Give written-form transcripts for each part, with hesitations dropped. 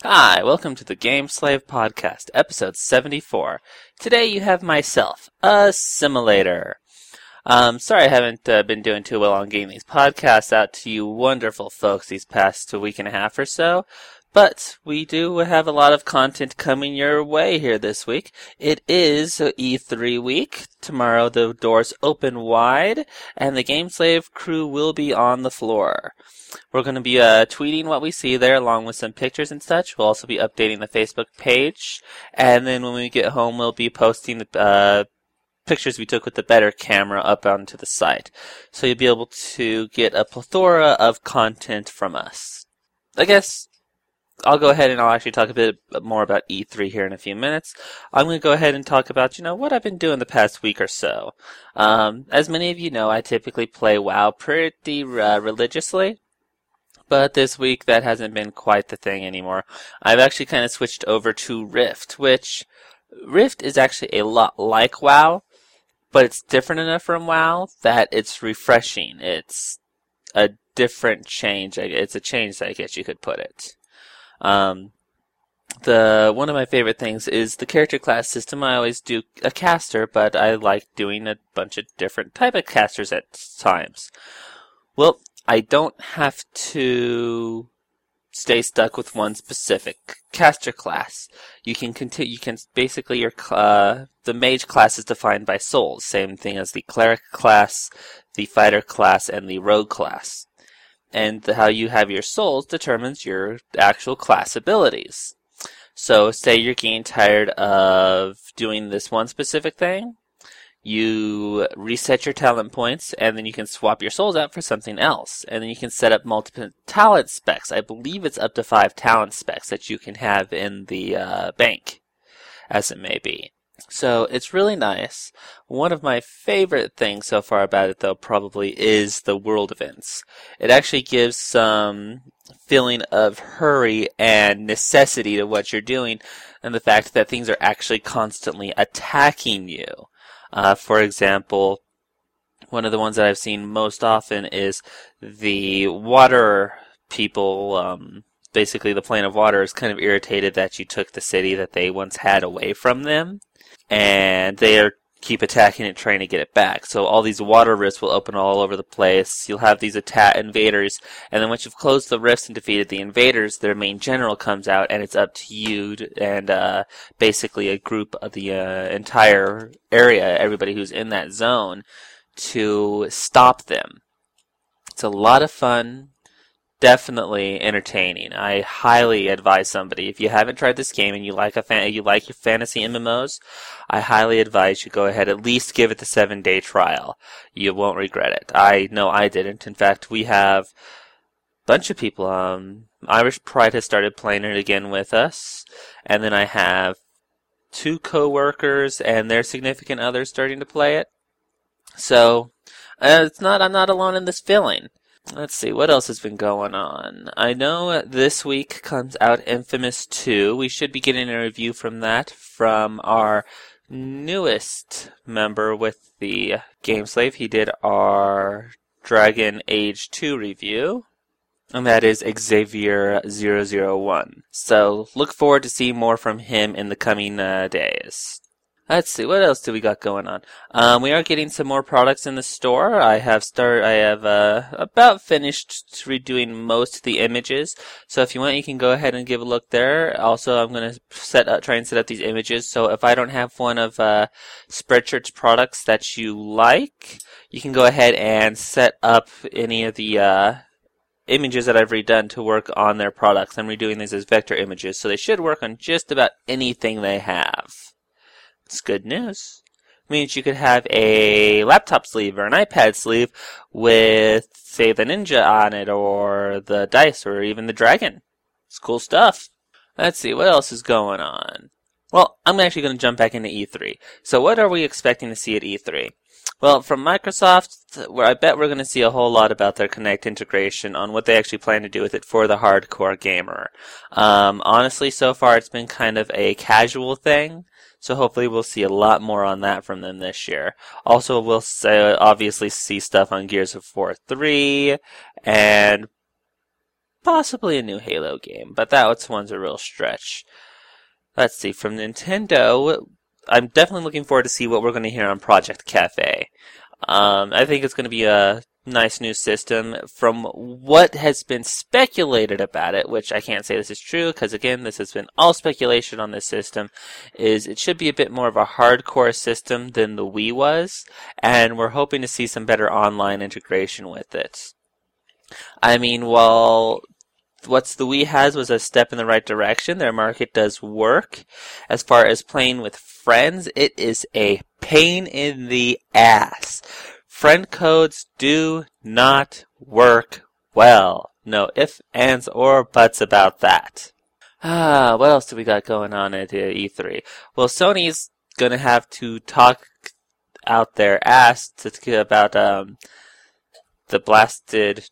Hi, welcome to the Game Slave Podcast, episode 74. Today you have myself, Assimilator. Sorry I haven't been doing too well on getting these podcasts out to you wonderful folks these past week and a half or so, but we do have a lot of content coming your way here this week. It is E3 week. Tomorrow the doors open wide, and the Game Slave crew will be on the floor. We're going to be tweeting what we see there along with some pictures and such. We'll also be updating the Facebook page. And then when we get home, we'll be posting the pictures we took with the better camera up onto the site. So you'll be able to get a plethora of content from us. I guess I'll go ahead and I'll actually talk a bit more about E3 here in a few minutes. I'm going to go ahead and talk about, what I've been doing the past week or so. As many of you know, I typically play WoW pretty religiously. But this week, that hasn't been quite the thing anymore. I've actually kind of switched over to Rift, which Rift is actually a lot like WoW, but it's different enough from WoW that it's refreshing. It's a different change. It's a change, I guess you could put it. One of my favorite things is the character class system. I always do a caster, but I like doing a bunch of different type of casters at times. Well, I don't have to stay stuck with one specific caster class. You can continue. You can basically the mage class is defined by souls, same thing as the cleric class, the fighter class, and the rogue class. And how you have your souls determines your actual class abilities. So, say you're getting tired of doing this one specific thing. You reset your talent points, and then you can swap your souls out for something else. And then you can set up multiple talent specs. I believe it's up to 5 talent specs that you can have in the bank, as it may be. So it's really nice. One of my favorite things so far about it, though, probably is the world events. It actually gives some feeling of hurry and necessity to what you're doing, and the fact that things are actually constantly attacking you. For example, one of the ones that I've seen most often is the water people. Basically, the plane of water is kind of irritated that you took the city that they once had away from them, and they keep attacking it, trying to get it back. So all these water rifts will open all over the place. You'll have these invaders, and then once you've closed the rifts and defeated the invaders, their main general comes out, and it's up to you and basically a group of the entire area, everybody who's in that zone, to stop them. It's a lot of fun. Definitely entertaining. I highly advise somebody, if you haven't tried this game and you like your fantasy MMOs, I highly advise you go ahead, at least give it the 7-day trial. You won't regret it. I know I didn't. In fact, we have a bunch of people. Irish Pride has started playing it again with us, and then I have 2 coworkers and their significant others starting to play it. So I'm not alone in this feeling. Let's see, what else has been going on? I know this week comes out Infamous 2. We should be getting a review from that from our newest member with the Game Slave. He did our Dragon Age 2 review, and that is Xavier001. So look forward to seeing more from him in the coming days. Let's see, what else do we got going on? We are getting some more products in the store. I have about finished redoing most of the images. So if you want, you can go ahead and give a look there. Also, I'm going to try and set up these images. So if I don't have one of Spreadshirt's products that you like, you can go ahead and set up any of the images that I've redone to work on their products. I'm redoing these as vector images, so they should work on just about anything they have. It's good news. It means you could have a laptop sleeve or an iPad sleeve with, say, the ninja on it, or the dice, or even the dragon. It's cool stuff. Let's see, what else is going on? Well, I'm actually going to jump back into E3. So what are we expecting to see at E3? Well, from Microsoft, where I bet we're going to see a whole lot about their Kinect integration on what they actually plan to do with it for the hardcore gamer. Honestly, so far it's been kind of a casual thing. So hopefully we'll see a lot more on that from them this year. Also, we'll obviously see stuff on Gears of War 3, and possibly a new Halo game, but that one's a real stretch. Let's see, from Nintendo, I'm definitely looking forward to see what we're going to hear on Project Cafe. I think it's going to be a nice new system. From what has been speculated about it, which I can't say this is true, because again, this has been all speculation on this system, is it should be a bit more of a hardcore system than the Wii was, and we're hoping to see some better online integration with it. I mean, while what the Wii has was a step in the right direction, their market does work. As far as playing with friends, it is a pain in the ass. Friend codes do not work well. No ifs, ands, or buts about that. What else do we got going on at E3? Well, Sony's gonna have to talk out their ass about the blasted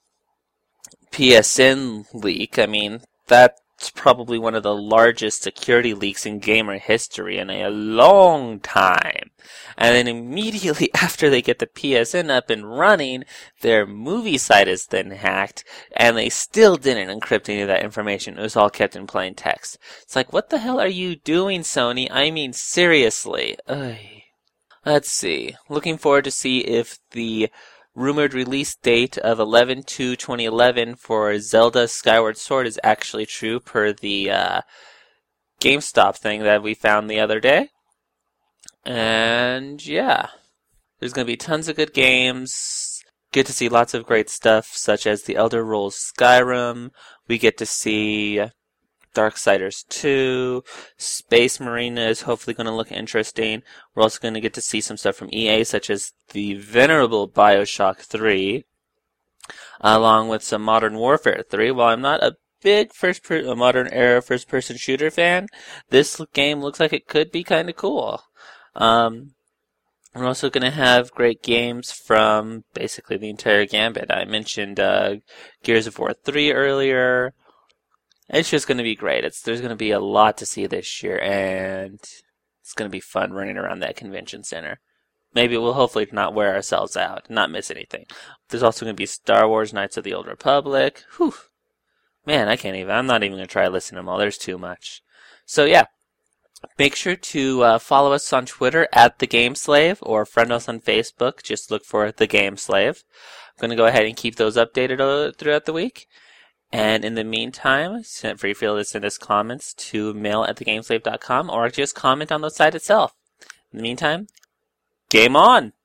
PSN leak. I mean, that's probably one of the largest security leaks in gamer history in a long time. And then immediately after they get the PSN up and running, their movie site is then hacked, and they still didn't encrypt any of that information. It was all kept in plain text. It's like, what the hell are you doing, Sony? I mean, seriously. Ugh. Let's see. Looking forward to see if the rumored release date of 11/2/2011 for Zelda Skyward Sword is actually true per the GameStop thing that we found the other day. And yeah, there's going to be tons of good games. Get to see lots of great stuff such as The Elder Rolls Skyrim. We get to see Darksiders 2, Space Marina is hopefully going to look interesting. We're also going to get to see some stuff from EA, such as the venerable Bioshock 3, along with some Modern Warfare 3. While I'm not a big modern era first-person shooter fan, this game looks like it could be kind of cool. We're also going to have great games from basically the entire gambit. I mentioned Gears of War 3 earlier. It's just going to be great. There's going to be a lot to see this year, and it's going to be fun running around that convention center. Maybe we'll hopefully not wear ourselves out, not miss anything. There's also going to be Star Wars Knights of the Old Republic. Whew. Man, I'm not even going to try listening to them all. There's too much. So yeah, make sure to follow us on Twitter at The Game Slave, or friend us on Facebook. Just look for The Game Slave. I'm going to go ahead and keep those updated throughout the week. And in the meantime, feel free to send us comments to mail@thegameslave.com, or just comment on the site itself. In the meantime, game on!